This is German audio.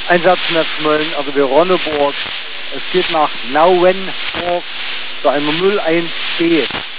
Einsatznetzmüll, also wie Ronneburg. Es geht nach Nauenburg zu einem Müll 1B.